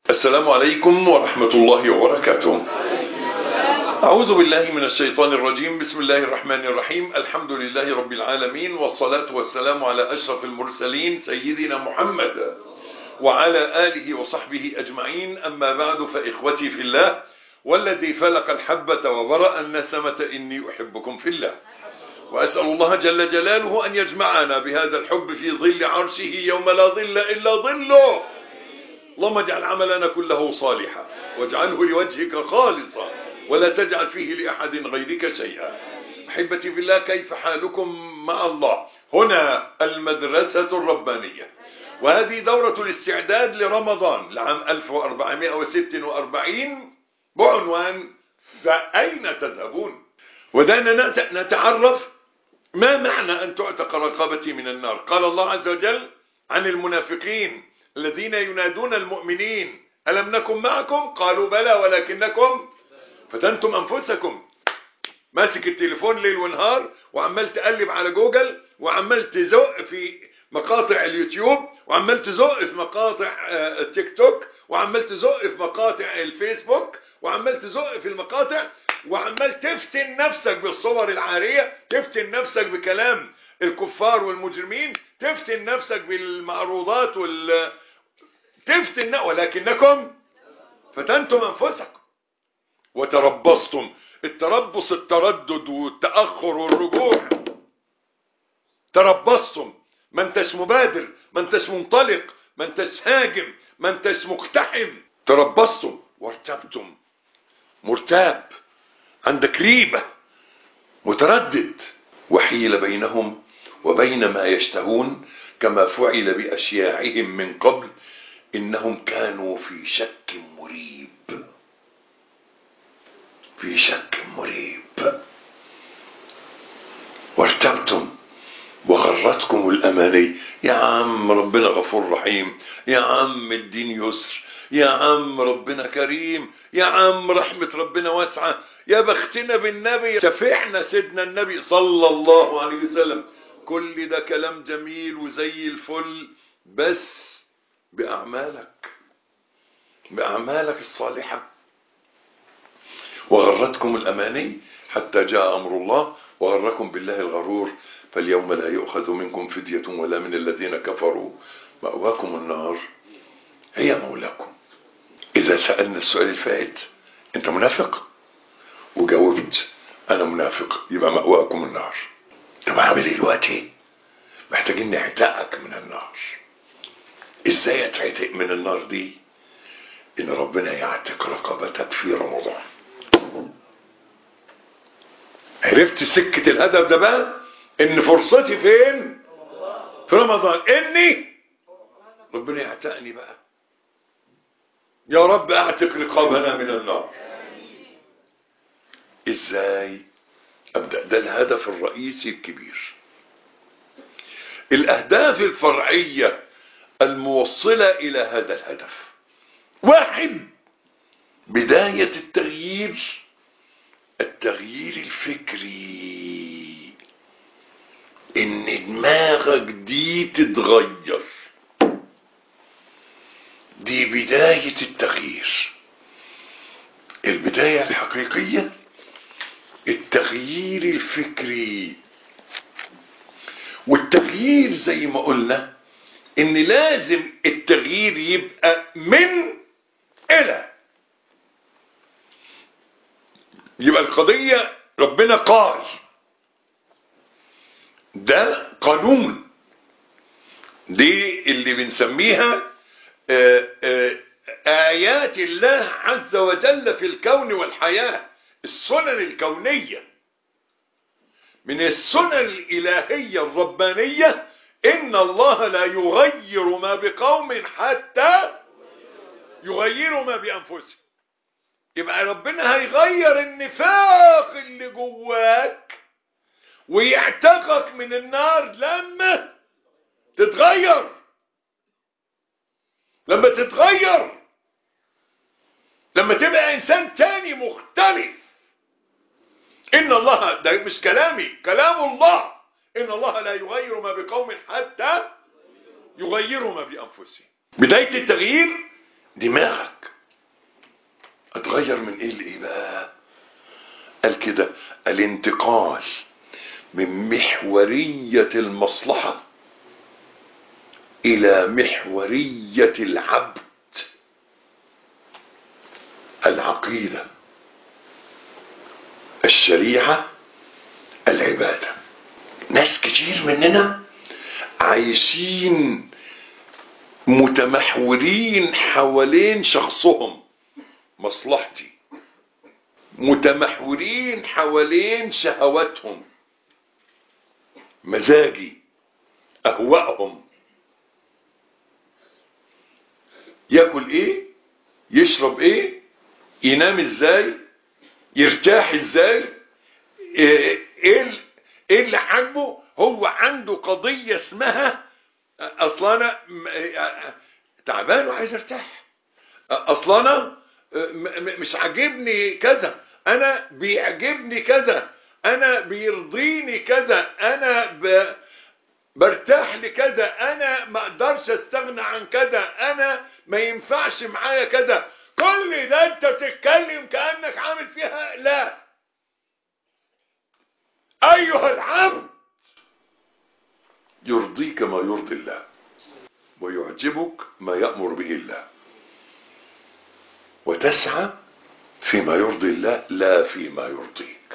السلام عليكم ورحمة الله وبركاته. أعوذ بالله من الشيطان الرجيم. بسم الله الرحمن الرحيم. الحمد لله رب العالمين، والصلاة والسلام على أشرف المرسلين سيدنا محمد وعلى آله وصحبه أجمعين. أما بعد، فإخوتي في الله والذي فلق الحبة وبرأ النسمة إني أحبكم في الله، وأسأل الله جل جلاله أن يجمعنا بهذا الحب في ظل عرشه يوم لا ظل إلا ظله. اللهم اجعل عملنا كله صالحا واجعله لوجهك خالصا ولا تجعل فيه لأحد غيرك شيئا. أحبتي في الله، كيف حالكم مع الله؟ هنا المدرسة الربانية، وهذه دورة الاستعداد لرمضان لعام 1446 بعنوان فأين تذهبون؟ ودعنا نتعرف ما معنى أن تعتق رقبتي من النار. قال الله عز وجل عن المنافقين الذين ينادون المؤمنين ألم نكن معكم؟ قالوا بلى ولكنكم فتنتم أنفسكم. ماسك التليفون ليل ونهار وعمال تقلب على جوجل، وعمال تزق في مقاطع اليوتيوب، وعمال تزق في مقاطع التيك توك، وعمال تزق في مقاطع الفيسبوك، وعمال تزق في المقاطع، وعمال تفتن نفسك بالصور العارية، تفتن نفسك بكلام الكفار والمجرمين، تفتن نفسك بالمعروضات ولكنكم فتنتم أنفسكم وتربصتم. التربص التردد والتأخر والرجوع. تربصتم، ما انتش مبادر، ما انتش منطلق، ما انتش هاجم، ما انتش مقتحم. تربصتم وارتبتم، مرتاب، عندك ريبة، متردد. وحيل بينهم وبين ما يشتهون كما فعل بأشياعهم من قبل إنهم كانوا في شك مريب. في شك مريب. وارتبتم وغرتكم الأماني. يا عم ربنا غفور رحيم، يا عم الدين يسر، يا عم ربنا كريم، يا عم رحمة ربنا واسعة، يا بختنا بالنبي، شفعنا سيدنا النبي صلى الله عليه وسلم. كل ده كلام جميل وزي الفل، بس بأعمالك الصالحة. وغرتكم الأماني حتى جاء أمر الله وغركم بالله الغرور. فاليوم لا يؤخذ منكم فدية ولا من الذين كفروا، مأواكم النار هي مولاكم. إذا سألنا السؤال الفائت أنت منافق وجاوبت أنا منافق، يبقى مأواكم النار. طب أعمل إيه دلوقتي؟ محتاجين نعتقك من النار. إزاي أتعتق من النار دي؟ إن ربنا يعتق رقبتك في رمضان. عرفت سكة الهدف ده بقى؟ إن فرصتي فين؟ في رمضان. إني ربنا يعتقني بقى. يا رب أعتق رقابنا من النار. إزاي أبدأ؟ ده الهدف الرئيسي الكبير. الأهداف الفرعية الموصلة إلى هذا الهدف: واحد، بداية التغيير الفكري. إن دماغك دي تتغير. دي بداية التغيير. البداية الحقيقية التغيير الفكري. والتغيير زي ما قلنا ان لازم التغيير يبقى من الى. يبقى القضية ربنا قال، ده قانون، دي اللي بنسميها آيات الله عز وجل في الكون والحياة، السنن الكونية. من السنن الإلهية الربانية إن الله لا يغير ما بقوم حتى يغيروا ما بأنفسهم. يبقى ربنا هيغير النفاق اللي جواك ويعتقك من النار لما تتغير. لما تبقى إنسان تاني مختلف. إن الله، ده مش كلامي، كلام الله، إن الله لا يغير ما بقوم حتى يغيروا ما بأنفسهم. بداية التغيير دماغك. اتغير من ايه لايه بقى؟ قال كده: الانتقال من محورية المصلحة الى محورية العبد، العقيدة، الشريعة، العبادة. ناس كتير مننا عايشين متمحورين حوالين شخصهم، مصلحتي، متمحورين حوالين شهواتهم، مزاجي، اهوائهم. ياكل ايه، يشرب ايه، ينام ازاي، يرتاح ازاي، ايه اللي عاجبه. هو عنده قضية اسمها اصلا انا تعبان وعايز ارتاح، اصلا انا مش عاجبني كذا، انا بيعجبني كذا، انا بيرضيني كذا، انا برتاح لكذا، انا ما اقدرش استغنى عن كذا، انا ما ينفعش معايا كذا. كل ده انت بتتكلم كأنك عامل فيها. لا، ايها العبد، يرضيك ما يرضي الله، ويعجبك ما يأمر به الله، وتسعى فيما يرضي الله لا فيما يرضيك.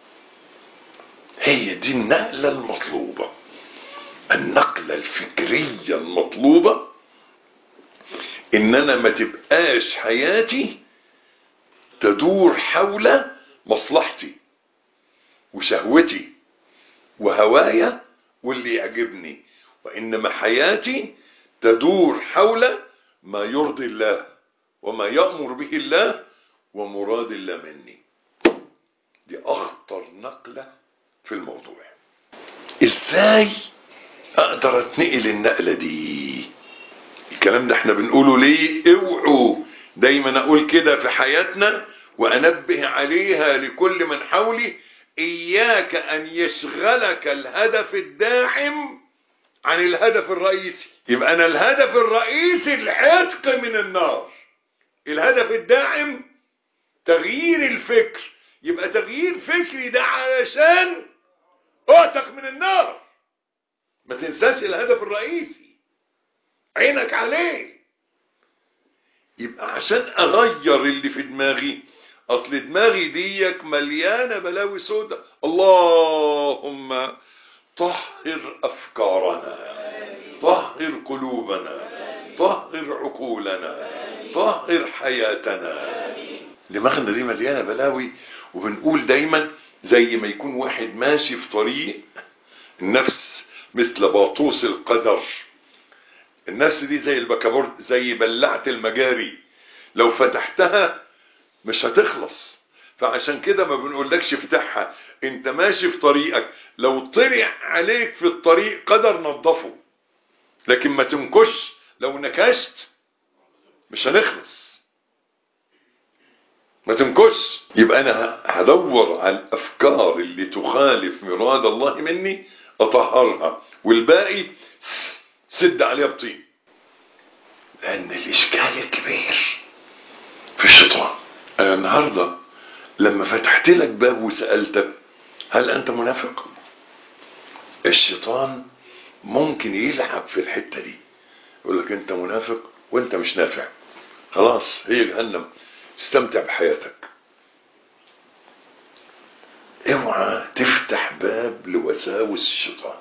هي دي النقلة المطلوبة، النقلة الفكرية المطلوبة، ان انا ما تبقاش حياتي تدور حول مصلحتي وشهوتي وهوايا واللي يعجبني، وانما حياتي تدور حول ما يرضي الله وما يأمر به الله ومراد الله مني. دي اخطر نقلة في الموضوع. ازاي اقدر اتنقل النقلة دي؟ الكلام ده احنا بنقوله ليه؟ اوعوا دايما اقول كده في حياتنا وانبه عليها لكل من حولي: اياك ان يشغلك الهدف الداعم عن الهدف الرئيسي. يبقى انا الهدف الرئيسي العتق من النار، الهدف الداعم تغيير الفكر. يبقى تغيير فكري ده علشان اعتق من النار. ما تنساش الهدف الرئيسي، عينك عليه. يبقى عشان اغير اللي في دماغي، اصل دماغي ديك مليانه بلاوي سودة. اللهم طهر افكارنا، طهر قلوبنا، طهر عقولنا، طهر حياتنا. دماغنا دي مليانه بلاوي. وبنقول دايما زي ما يكون واحد ماشي في طريق، النفس مثل باطوس القدر. النفس دي زي البكابورت، زي بلعت المجاري، لو فتحتها مش هتخلص. فعشان كده ما بنقولكش افتحها، انت ماشي في طريقك، لو طلع عليك في الطريق قدر نظفه، لكن ما تنكش. لو نكشت مش هنخلص، ما تنكش. يبقى انا هدور على الافكار اللي تخالف مراد الله مني، اطهرها، والباقي سد عليها بطين. لان الاشكال الكبير في الشيطان. انا النهارده لما فتحت لك باب وسألتك هل انت منافق، الشيطان ممكن يلعب في الحتة دي، يقول لك انت منافق وانت مش نافع، خلاص هي جهنم، استمتع بحياتك. اوعى تفتح باب لوساوس الشيطان.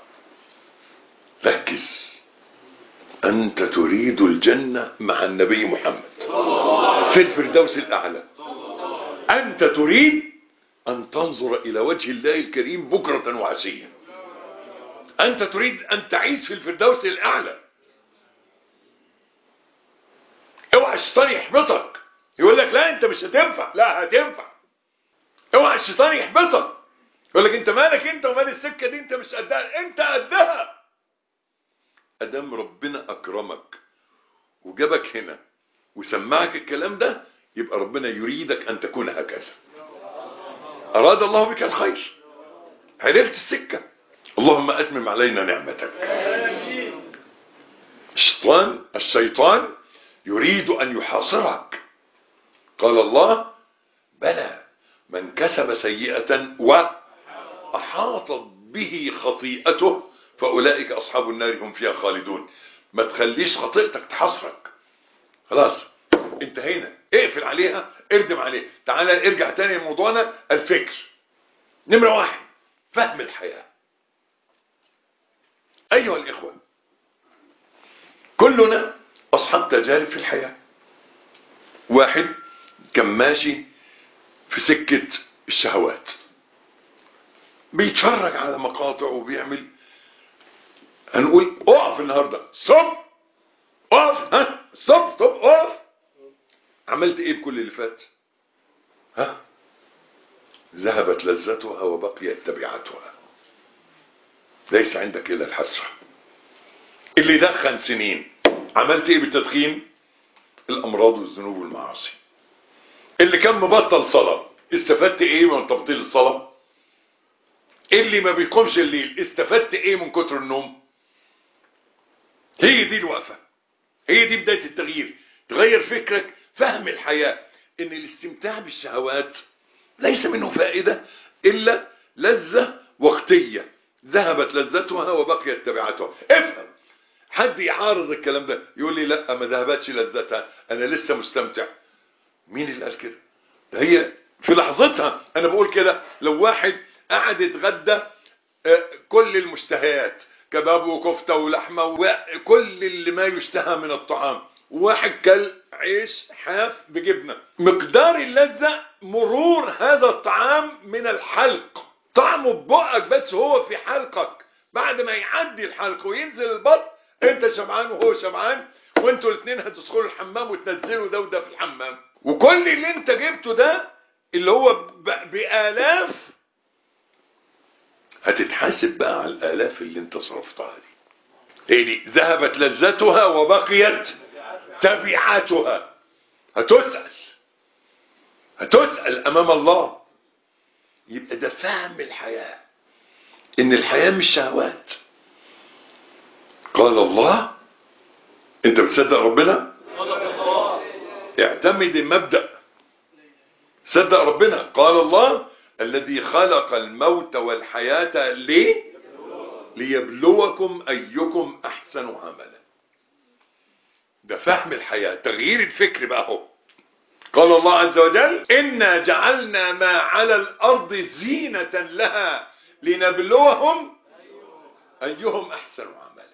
ركز، انت تريد الجنة مع النبي محمد في الفردوس الاعلى. انت تريد ان تنظر الى وجه الله الكريم بكرة وعشية. انت تريد ان تعيش في الفردوس الاعلى. اوعى الشيطان يحبطك يقول لك لا انت مش هتنفع. لا هتنفع. اوعى الشيطان يحبطك يقول لك انت مالك انت ومال السكة دي، انت مش قدها. انت قدها. ادام ربنا اكرمك وجابك هنا وسمعك الكلام ده، يبقى ربنا يريدك ان تكون هكذا. اراد الله بك الخير، عرفت السكة، اللهم اتمم علينا نعمتك. الشيطان يريد ان يحاصرك قال الله بلى من كسب سيئة وأحاطت به خطيئته فأولئك أصحاب النار هم فيها خالدون. ما تخليش خطيئتك تحصرك، خلاص انتهينا، اقفل عليها، اردم عليها. تعالى ارجع تاني لموضوعنا، الفكر. نمرة 1 فهم الحياة. أيها الإخوة، كلنا أصحاب تجارب في الحياة. واحد كان ماشي في سكة الشهوات، بيتفرج على مقاطع وبيعمل، هنقول اقف النهاردة، صب اقف، ها صب اقف. عملت ايه بكل اللي فات؟ ها؟ ذهبت لذتها وبقيت تبعاتها، ليس عندك الا الحسرة. اللي دخن سنين، عملت ايه بالتدخين؟ الامراض والذنوب والمعاصي. اللي كان مبطل صلاة، استفدت ايه من تبطيل الصلاة؟ اللي ما بيقومش الليل، استفدت ايه من كتر النوم؟ هي دي الوقفة، هي دي بداية التغيير. تغير فكرك، فهم الحياة، ان الاستمتاع بالشهوات ليس منه فائدة الا لذة وقتية، ذهبت لذتها وبقيت تبعاتها. افهم. حد يعارض الكلام ده يقول لي لا ما ذهبتش لذتها، انا لسه مستمتع. مين اللي قال كده؟ ده هي في لحظتها. انا بقول كده، لو واحد قعد يتغدى كل المشتهيات، كباب وكفته ولحمه وكل اللي ما يشتهى من الطعام، وواحد كل عيش حاف بجبنه، مقدار اللذه مرور هذا الطعام من الحلق، طعمه ببقك بس هو في حلقك، بعد ما يعدي الحلق وينزل البطن انت شبعان وهو شبعان، وانتوا الاثنين هتدخلوا الحمام وتنزلوا ده وده في الحمام، وكل اللي انت جبته ده اللي هو بآلاف، هتتحاسب بقى على الآلاف اللي انت صرفتها دي. هي دي ذهبت لذتها وبقيت تبعاتها. هتسأل أمام الله. يبقى ده فهم الحياة، إن الحياة مش شهوات. قال الله، أنت بتصدق ربنا؟ اعتمد المبدأ، صدق ربنا. قال الله الذي خلق الموت والحياة ليبلوكم أيكم أحسن عملا. ده فهم الحياة، تغيير الفكر بقى هو. قال الله عز وجل إنا جعلنا ما على الأرض زينة لها لنبلوهم أيهم أحسن عملا.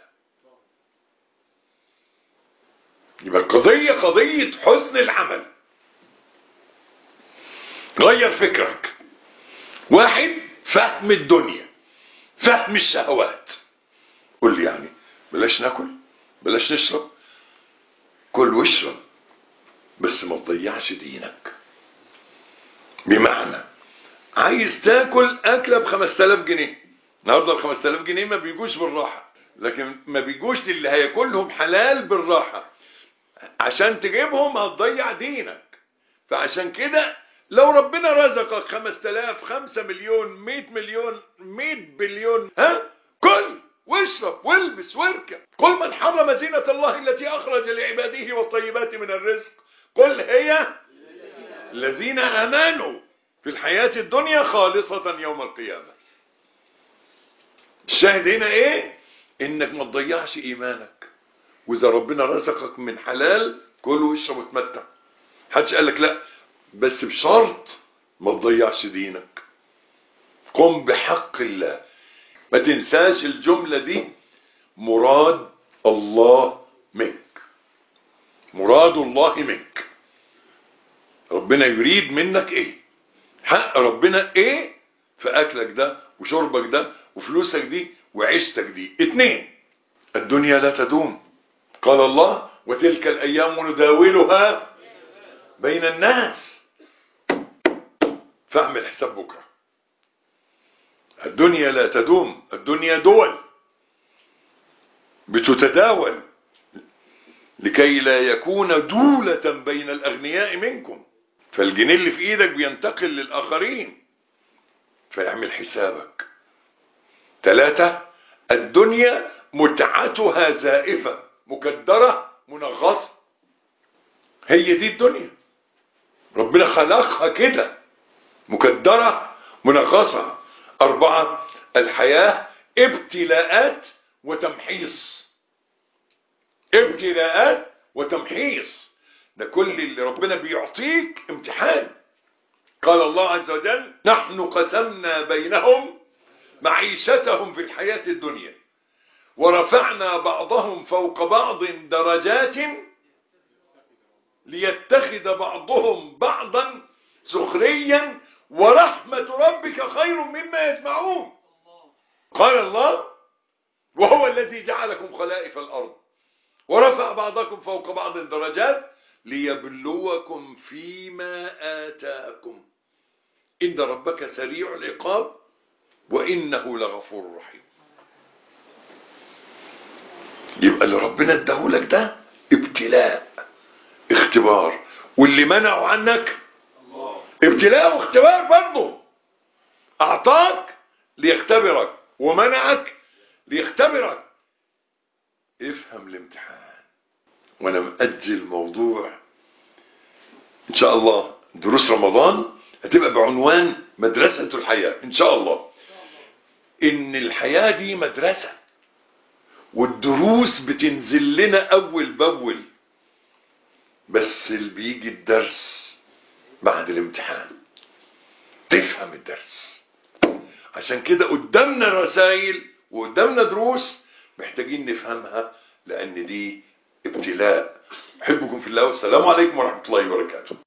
يبقى القضية قضية حسن العمل. غير فكرك. واحد فهم الدنيا، فهم الشهوات. قل لي يعني بلاش ناكل، بلاش نشرب، كل واشرب بس ما تضيعش دينك. بمعنى عايز تاكل اكله ب5000 جنيه، النهارده ال5000 جنيه ما بيجوش بالراحه، لكن ما بيجوش للي هياكلهم حلال بالراحه، عشان تجيبهم هتضيع دينك. فعشان كده لو ربنا رزقك 5000، 5 مليون، 100 مليون، 100 بليون، ها كل واشرب والبس واركب. قل من حرم زينة الله التي أخرج لعباده والطيبات من الرزق قل هي الذين آمنوا في الحياة الدنيا خالصة يوم القيامة. الشاهد هنا ايه؟ انك ما تضيعش ايمانك، واذا ربنا رزقك من حلال كل واشرب وتمتع. محدش قال لك لا، بس بشرط ما تضيعش دينك. قم بحق الله. ما تنساش الجملة دي، مراد الله منك، مراد الله منك. ربنا يريد منك ايه؟ حق ربنا ايه في اكلك ده وشربك ده وفلوسك دي وعيشتك دي. 2 الدنيا لا تدوم. قال الله وتلك الايام نداولها بين الناس. فاعمل حساب بكره. الدنيا لا تدوم، الدنيا دول بتتداول لكي لا يكون دولة بين الأغنياء منكم. فالجنيه اللي في ايدك بينتقل للآخرين، فيعمل حسابك. 3 الدنيا متعتها زائفة مكدرة منغصة. هي دي الدنيا، ربنا خلقها كده مكدرة منغصة. 4 الحياة ابتلاءات وتمحيص. ابتلاءات وتمحيص، ده كل اللي ربنا بيعطيك امتحان. قال الله عز وجل نحن قسمنا بينهم معيشتهم في الحياة الدنيا ورفعنا بعضهم فوق بعض درجات ليتخذ بعضهم بعضا سخريا ورحمة ربك خير مما يجمعون. قال الله وهو الذي جعلكم خلائف الأرض ورفع بعضكم فوق بعض درجات ليبلوكم فيما آتاكم إن ربك سريع العقاب وإنه لغفور رحيم. يبقى اللي ربنا اداهولك ده ابتلاء اختبار، واللي منعه عنك ابتلاء واختبار برضه. اعطاك ليختبرك ومنعك ليختبرك. افهم الامتحان. وانا مأجل موضوع ان شاء الله دروس رمضان هتبقى بعنوان مدرسة الحياة ان شاء الله. ان الحياة دي مدرسة والدروس بتنزل لنا اول باول، بس اللي بيجي الدرس بعد الامتحان تفهم الدرس. عشان كده قدامنا رسائل وقدامنا دروس محتاجين نفهمها، لان دي ابتلاء. احبكم في الله والسلام عليكم ورحمة الله وبركاته.